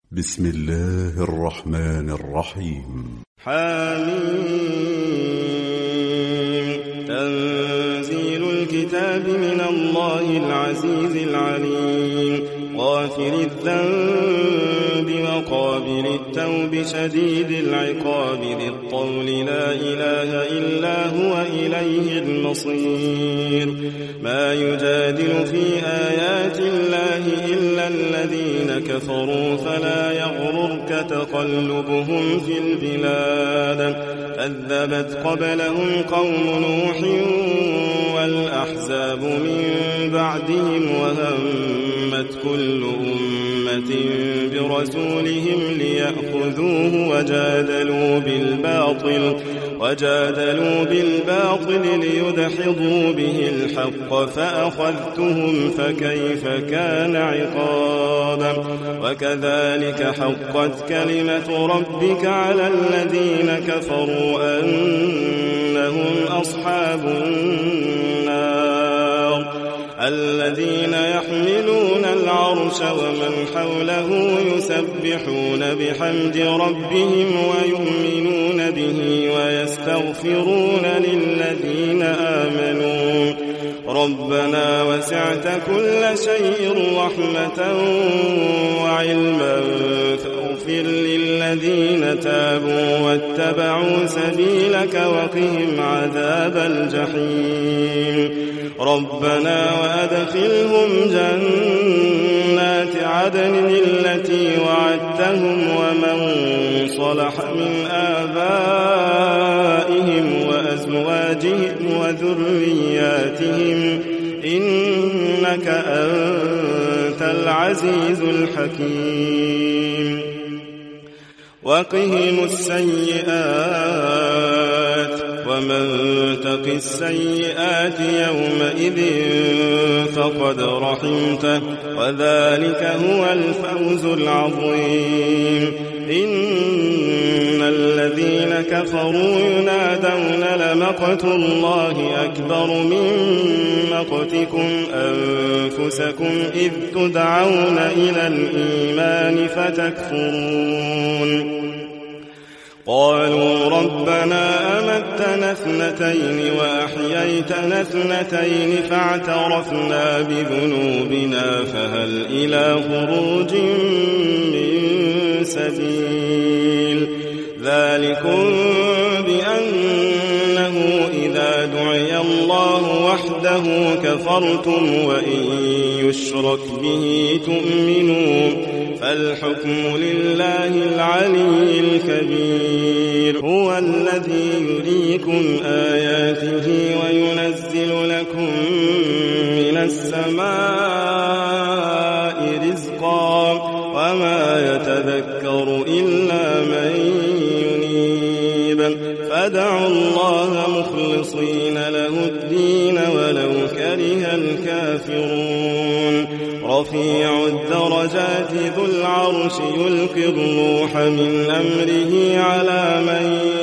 بسم الله الرحمن الرحيم. حميم. تنزيل الكتاب من الله العزيز العليم. غافر الذنب وقابل التوب شديد العقاب ذي الطول لا إله إلا هو إليه المصير. ما يجادل في آيات الله إلا الذين كفروا فلا يغررك تقلبهم في البلاد. كذبت قبلهم قوم نوح والأحزاب من بعدهم وهمت كل أمة برسولهم ليأخذوه وجادلوا بالباطل ليدحضوا به الحق فأخذتهم فكيف كان عقابا. وكذلك حقت كلمة ربك على الذين كفروا أنهم أصحاب النار. الذين يحملون العرش ومن حوله يسبحون بحمد ربهم ويؤمنون به ويستغفرون للذين آمنوا ربنا وسعت كل شيء رحمة وعلما فاغفر للذين تابوا واتبعوا سبيلك وقهم عذاب الجحيم. ربنا وأدخلهم جنات عدن التي وعدتهم ومن صلح من آبائهم وأزواجهم وذرياتهم إنك أنت العزيز الحكيم. وقهم السيئات ومن تق السيئات يومئذ فقد رحمته وذلك هو الفوز العظيم. إن الذين كفروا ينادون لمقت الله أكبر من مقتكم أنفسكم إذ تدعون إلى الإيمان فتكفرون. قالوا ربنا أمتنا اثنتين وأحييتنا اثنتين فاعترفنا بذنوبنا فهل إلى خروج من سبيل. ذلكم بأنه إذا دعي الله وحده كفرتم وإن يشرك به تؤمنون فالحكم لله العلي الكبير. هو الذي يريكم آياته وينزل لكم من السماء رزقا وما يتذكر إلا من ينيب. فادعوا الله مخلصين له الدين ولو كره الكافرون. رفيع الدرجات ذو العرش يلقي الروح من أمره على من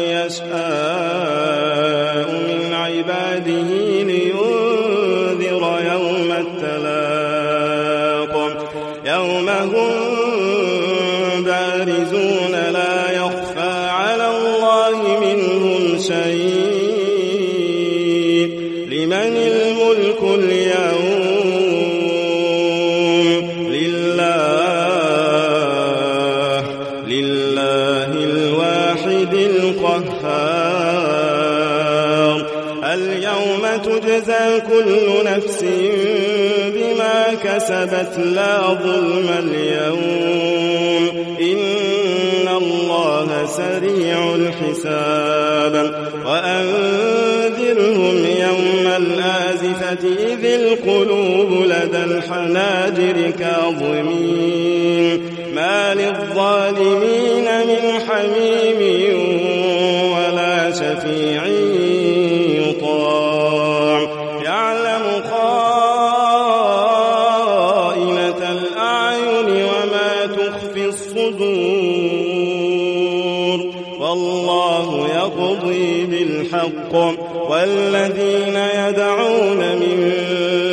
يشاء من عباده لينذر يوم التلاق يوم هم بارزون لا يخفى على الله منهم شيء. لمن الملك اليوم؟ لله الواحد القهار. اليوم تجزى كل نفس بما كسبت لا ظلم اليوم إن الله سريع الحساب. وأنذرهم يوم الآزفة إذ القلوب لدى الحناجر كاظمين ما للظالمين من حميم ولا شفيع يطاع. يعلم خائنة الأعين وما تخفي الصدور والله يقضي بالحق والذين يدعون من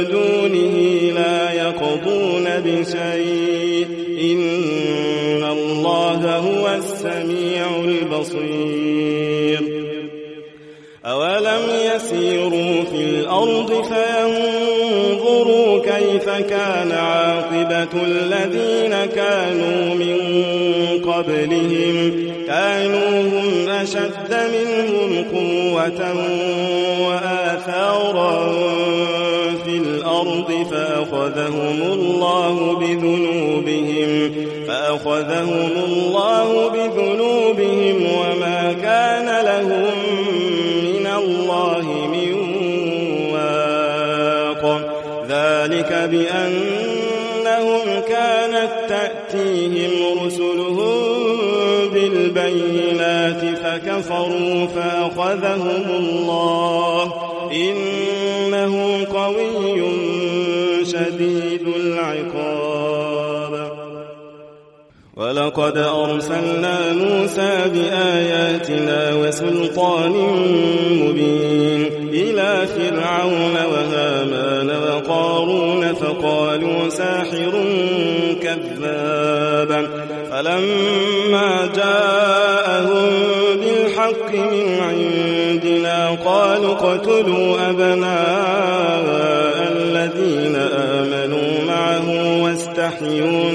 دونه لا يقضون بشيء إن الله الله هو السميع البصير. أولم يسيروا في الأرض فينظروا كيف كان عاقبة الذين كانوا من قبلهم كانوا هم أشد منهم قوة وآثارا في الأرض فأخذهم الله بذنوبهم وما كان لهم من الله من واق. ذلك بأنهم كانت تأتيهم رسلهم بالبينات فكفروا فأخذهم الله إنه قوي شديد العقاب. ولقد أرسلنا موسى بآياتنا وسلطان مبين إلى فرعون وهامان وقارون فقالوا ساحر كذاب. فلما جاءهم بالحق من عندنا قالوا اقتلوا أبناء الذين آمنوا معه واستحيوا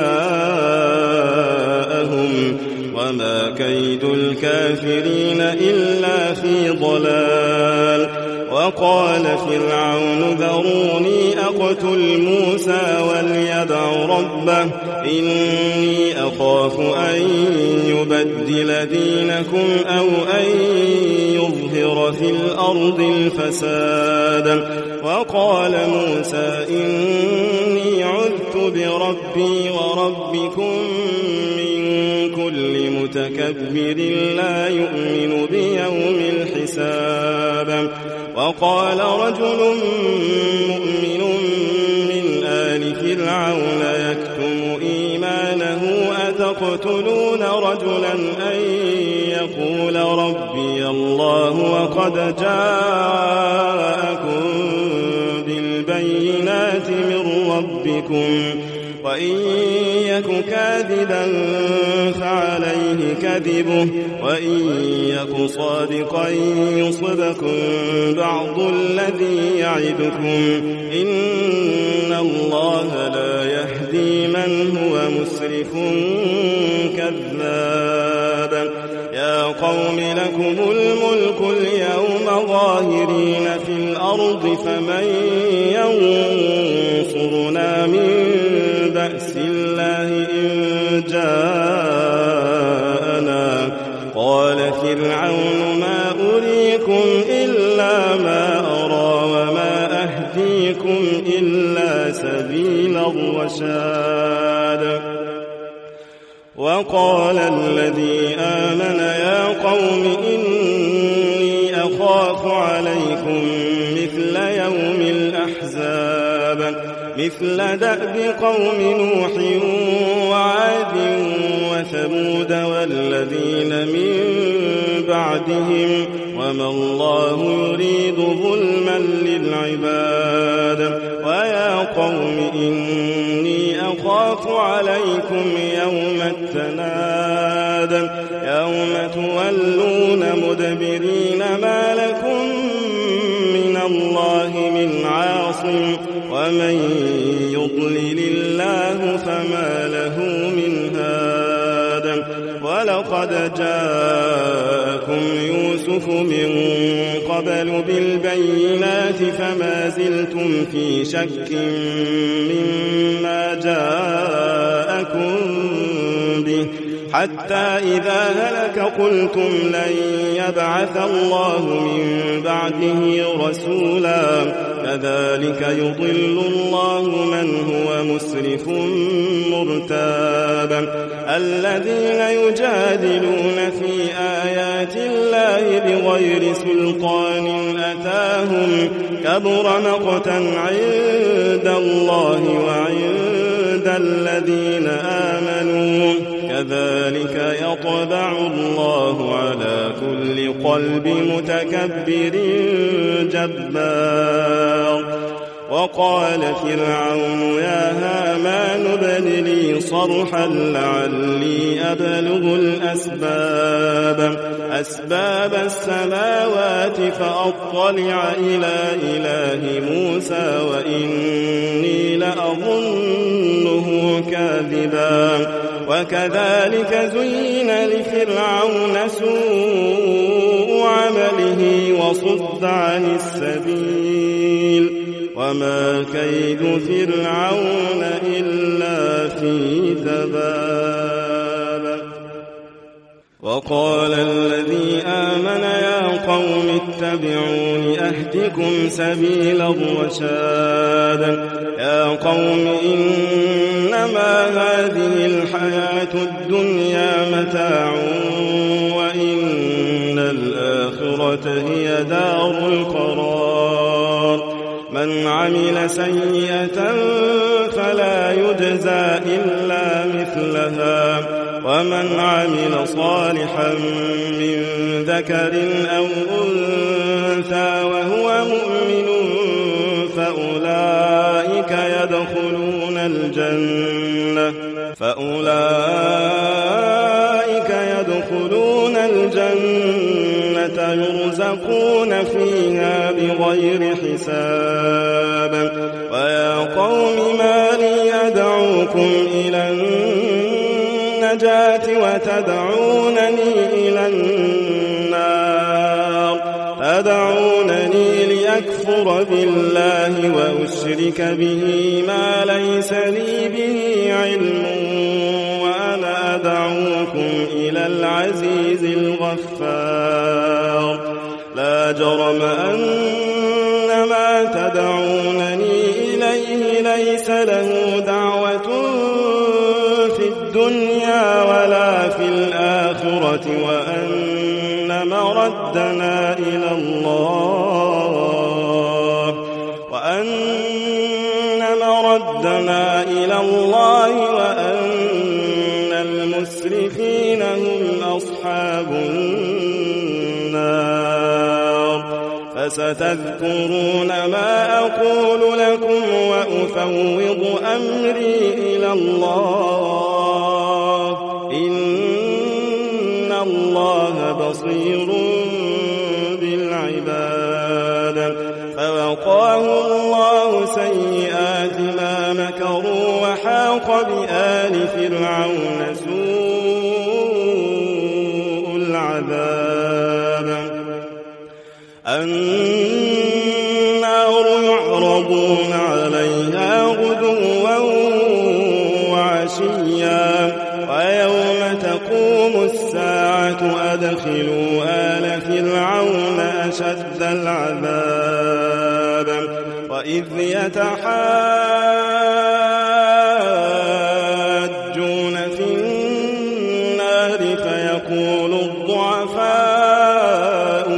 نساءهم وما كيد الكافرين إلا في ضلال. وقال فرعون ذروني أقتل موسى وليدع ربه إني أخاف أن يبدل دينكم أو أن يظهر في الأرض الفساد. وقال موسى إني عذت بربي وربكم من كل متكبر لا يؤمن بيوم الحساب. وقال رجل مؤمن من آل فرعون يكتم إيمانه أتقتلون رجلا أن يقول ربي الله وقد جاءكم بالبينات من ربكم وإن يك كاذبا فعليه كذبه وإن يك صادقا يصبكم بعض الذي يعدكم إن الله لا يهدي من هو مسرف كذاب. يا قوم لكم الملك اليوم ظاهرين في الأرض فمن ينصرنا من بأس الله إن جاءنا. قال فرعون ما أريكم إلا ما أرى وما أهديكم إلا سبيل الرشاد. وقال الذي آمن يا قوم إني أخاف عليكم مثل يوم الأحزاب مثل دأب قوم نوح وعاد وثمود والذين من بعدهم وما الله يريد ظلما للعباد. ويا قوم إني أخاف عليكم يوم التناد يوم تولون مدبرين ما لكم من الله من عاصم ومن يضلل الله فما له من هاد. ولقد جاءكم يوسف من قبل بالبينات فما زلتم في شك مما جاءكم به حتى إذا هلك قلتم لن يبعث الله من بعده رسولا كذلك يضل الله من هو مسرف مرتاب. الذين يجادلون في آيات الله بغير سلطان أتاهم كبر مقتا عند الله وعند الذين آمنوا كذلك يطبع الله على كل قلب متكبر جبار. وقال فرعون يا هامان ابن لي صرحا لعلي أبلغ أسباب السماوات فأطلع إلى إله موسى وإني لأظنه كاذبا وكذلك زين لفرعون سوء عمله وصد عن السبيل وما كيد فرعون إلا في تباب. وقال الذي آمن يا قوم اتبعون أهدكم سبيل الرشاد. يا قوم إنما هذه الحياة الدنيا متاع وإن الآخرة هي دار القرار. من عمل سيئة فلا يجزى إلا مثلها ومن عمل صالحا من ذكر أو أنثى وهو مؤمن فأولئك يدخلون الجنة يرزقون فيها بغير حساب. ويا قوم ما لي أدعوكم إلى النجاة وتدعونني إلى النار. تدعونني لأكفر بالله وأشرك به ما ليس لي به علم وأنا أدعوكم إلى العزيز الغفار. لا جرم أن ما تدعونني إليه ليس له دعوة في الدنيا ولا في الآخرة وأن مردنا إلى الله وأن المسرفين هم أصحاب النار. فستذكرون ما أقول لكم وأفوض أمري إلى الله إن الله بصير بالعباد. فوقاه الله سيئات ما مكروا وحاق بآل فرعون سوء العذاب. النار يعرضون عليها غدوا وعشيا ويوم تقوم الساعة أدخلوا آل فرعون أشد العذاب. وإذ يتحاجون في النار فيقول الضعفاء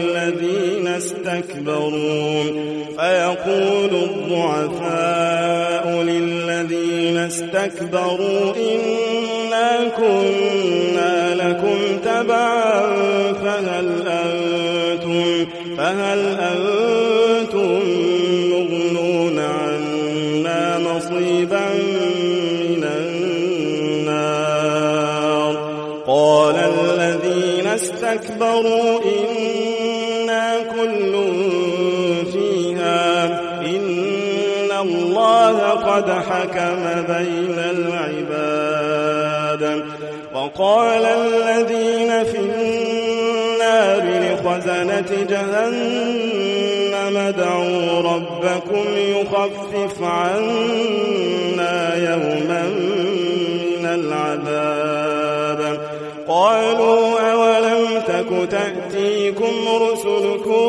للذين استكبروا إنا كنا لكم تبعا فهل أنتم مغنون عنا نصيبا من النار. قال الذين استكبروا إنا كل فيها إن الله قد حكم بين العباد. وقال الذين في النار لخزنة جهنم ادعوا ربكم يخفف عنا يوما من العذاب. قالوا أولم تك تأتيكم رسلكم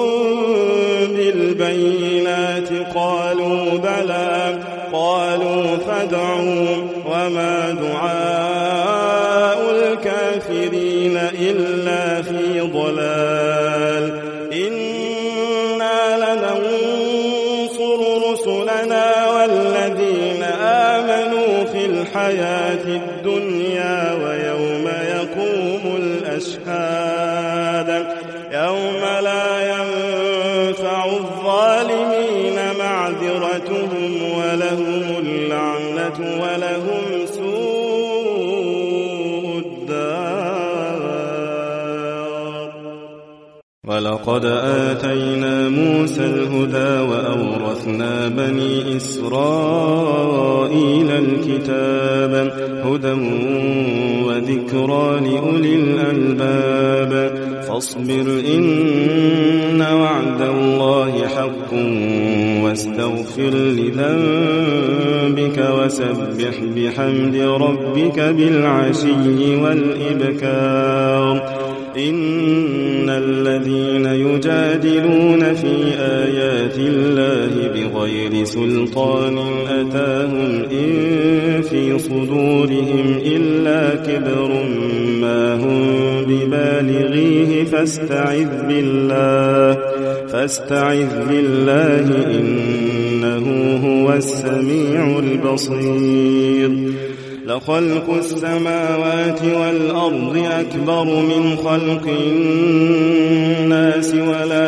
بالبينات قالوا بلى. قالوا فادعوا وما دعاء الكافرين إلا في ضلال. إنا لننصر رسلنا والذين آمنوا في الحياة الدنيا ويوم يقوم الأشهاد. يوم لا ينفع الظالمين معذرتهم ولقد آتينا موسى الهدى وأورثنا بني إسرائيل الكتاب هدى وذكرى لأولي الألباب فاصبر إن وعد الله حق واستغفر لذنبك وسبح بحمد ربك بالعشي والإبكار إن الذين يجادلون في آيات الله بغير سلطان أتاهم إن في صدورهم إلا كبر ما هم ببالغيه فاستعذ بالله إنه هو السميع البصير لخلق السماوات والأرض أكبر من خلق الناس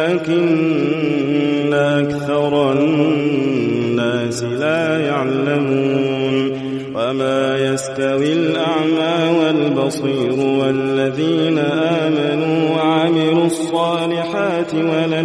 ولكن أكثر الناس لا يعلمون وما يستوي الأعمى والبصير والذين آمنوا وعملوا الصالحات ولا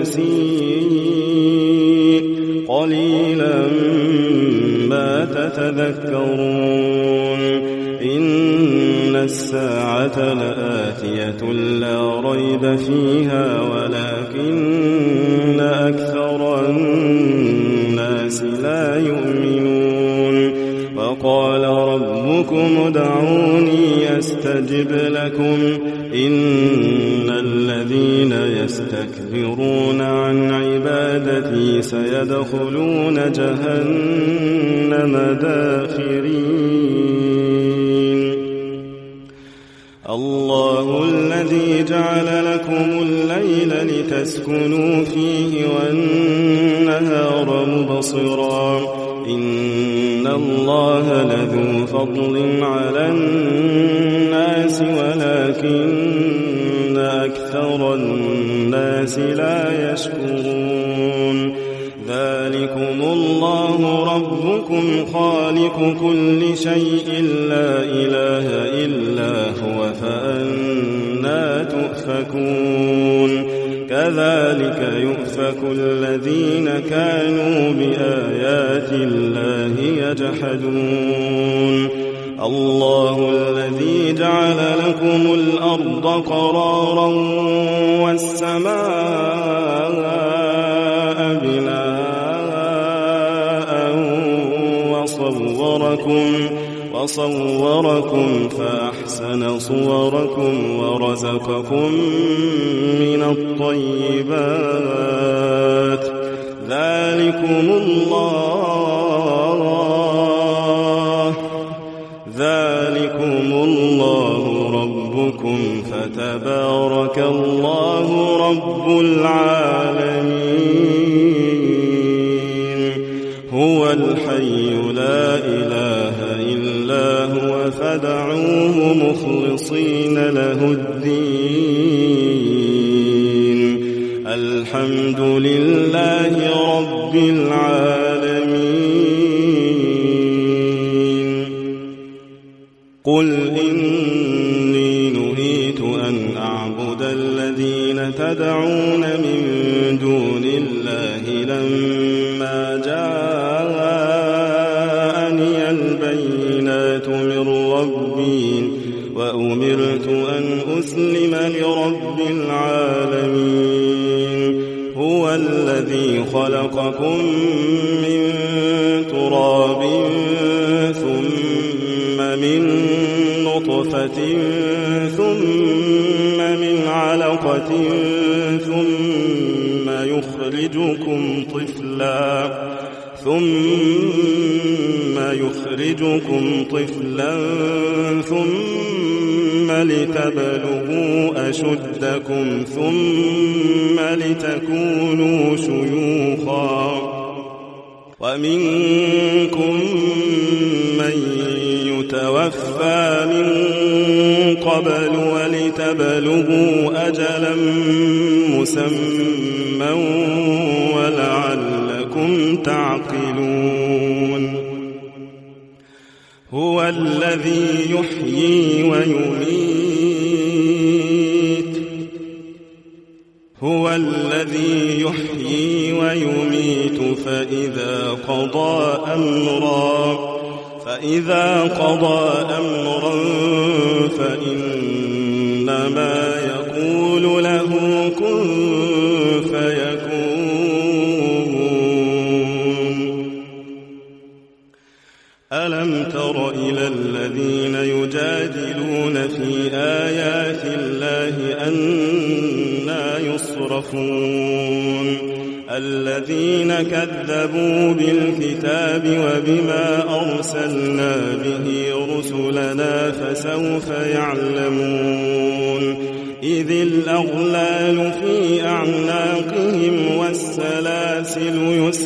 المسيء قليلا ما تتذكرون إن الساعة لآتية لا ريب فيها ولكن أكثر الناس لا يؤمنون وقال ربكم ادعوني أستجب لكم إن الذين يستكبرون عن عبادتي سيدخلون جهنم داخرين الله الذي جعل لكم الليل لتسكنوا فيه والنهار مبصرا إن الله لذو فضل على الناس ولكن أكثر الناس لا يشكرون ذلكم الله ربكم خالق كل شيء لا إله إلا هو فأنى تؤفكون كذلك يؤفك الذين كانوا بآيات الله يجحدون الله الذي جعل لكم الأرض قرارا والسماء بناء وصوركم فأحسن صوركم ورزقكم من الطيبات ذلكم الله ربكم فتبارك الله رب العالمين هو الحي لا إله إلا هو فادعوه مخلصين له الدين الحمد لله رب العالمين قل إني نهيت أن أعبد الذين تدعون من دون الله لما جاءني البينات من ربي وأمرت أن أسلم لرب العالمين هو الذي خلقكم من تراب ثم من نطفة ثم من علقة ثم يخرجكم طفلا ثم لتبلغوا أشدكم ثم لتكونوا شيوخا ومنكم من يتوفى من قبل ولتبلغوا أجلا مسمى ولعلكم تعقلون هو الذي يحيي ويميت فإذا قضى أمرا فإنما يقول له كن فيكون. ألم تر إلى الذين يجادلون في آيات الله أنى يصرفون الذين كذبوا بالكتاب وبما أرسلنا به رسلنا فسوف يعلمون إذ الأغلال في أعناقهم والسلاسل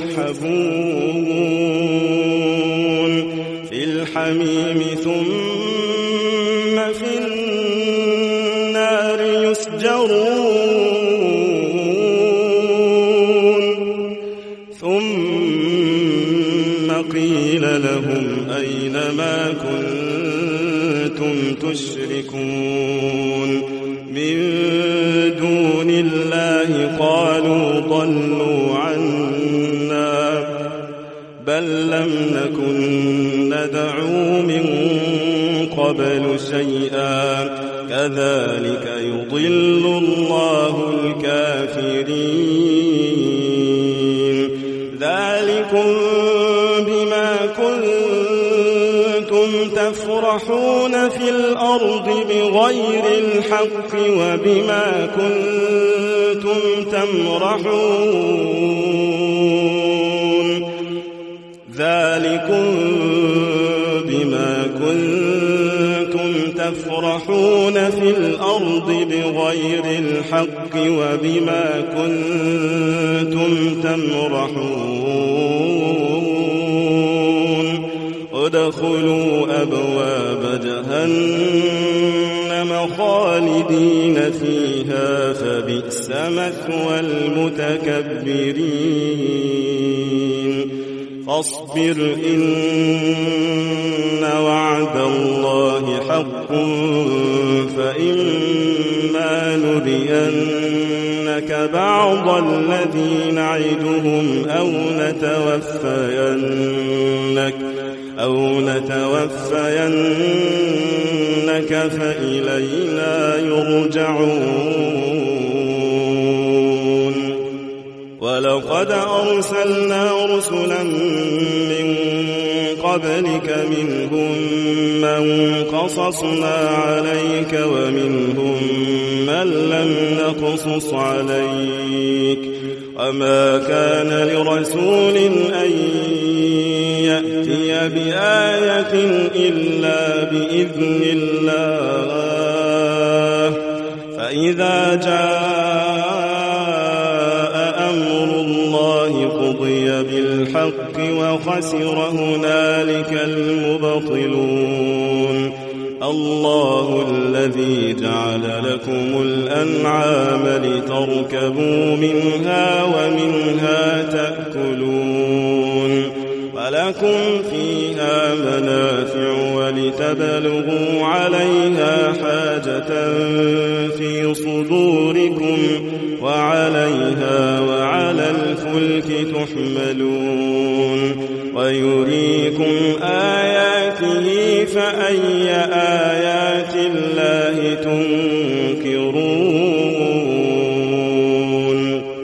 يسحبون في الحميم ثم في النار يسجرون قيل لهم أين ما كنتم تشركون من دون الله قالوا ضلوا عنا بل لم نكن ندعو من قبل شيئا كذلك يضل الله الكافرين. ذلكم بما كنتم تفرحون في الأرض بغير الحق وبما كنتم تمرحون. ذلكم بما كنتم تفرحون في الأرض بغير الحق وبما كنتم تمرحون. ادخلوا أبواب جهنم خالدين فيها فبئس مثوى المتكبرين. فاصبر إن وعد الله حق فإما نرينك بعض الذي نعدهم أو نتوفينك فإلينا يرجعون. ولقد أرسلنا رسلا من قبلك منهم من قصصنا عليك ومنهم من لم نقصص عليك وما كان لرسول أن يأتي بآية إلا بإذن الله فإذا جاء أمر الله قضي بالحق وخسر هنالك المبطلون. الله الذي جعل لكم الأنعام لتركبوا منها ومنها تأكلون ولكم فيها منافع ولتبلغوا عليها حاجة في صدوركم وعليها وعلى الفلك تحملون ويريكم آياته فأي آيات الله تنكرون.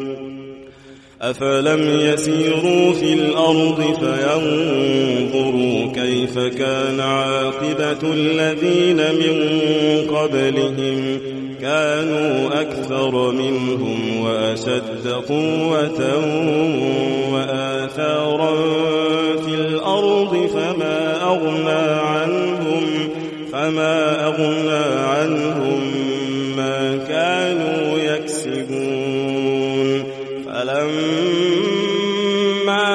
أفلم يسيروا في الأرض فينظروا كيف كان عاقبة الذين من قبلهم كانوا أكثر منهم وأشد قوة وآثارا في الأرض فما أغنى عنهم ما كانوا يكسبون. فلما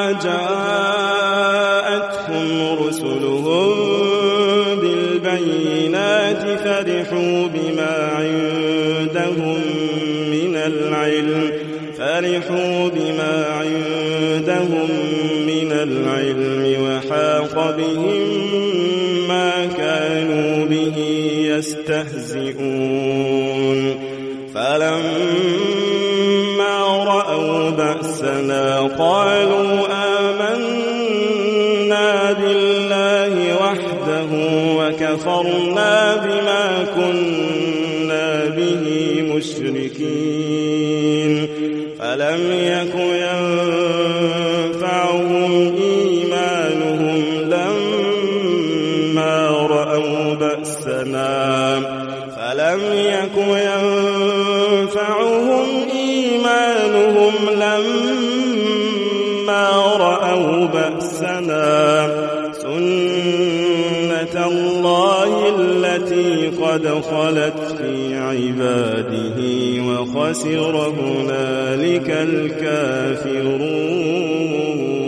جاءتهم رسلهم بالبينات فرحوا بما عندهم من العلم وحاق بهم ما كانوا به يستهزئون. فلما رأوا بأسنا قالوا آمنا بالله وحده وكفرنا بما كنا به مشركين فلم يك ينفعهم إيمانهم لما رأوا بأسنا سنة الله التي قد خلت في عباده وخسر هنالك الكافرون.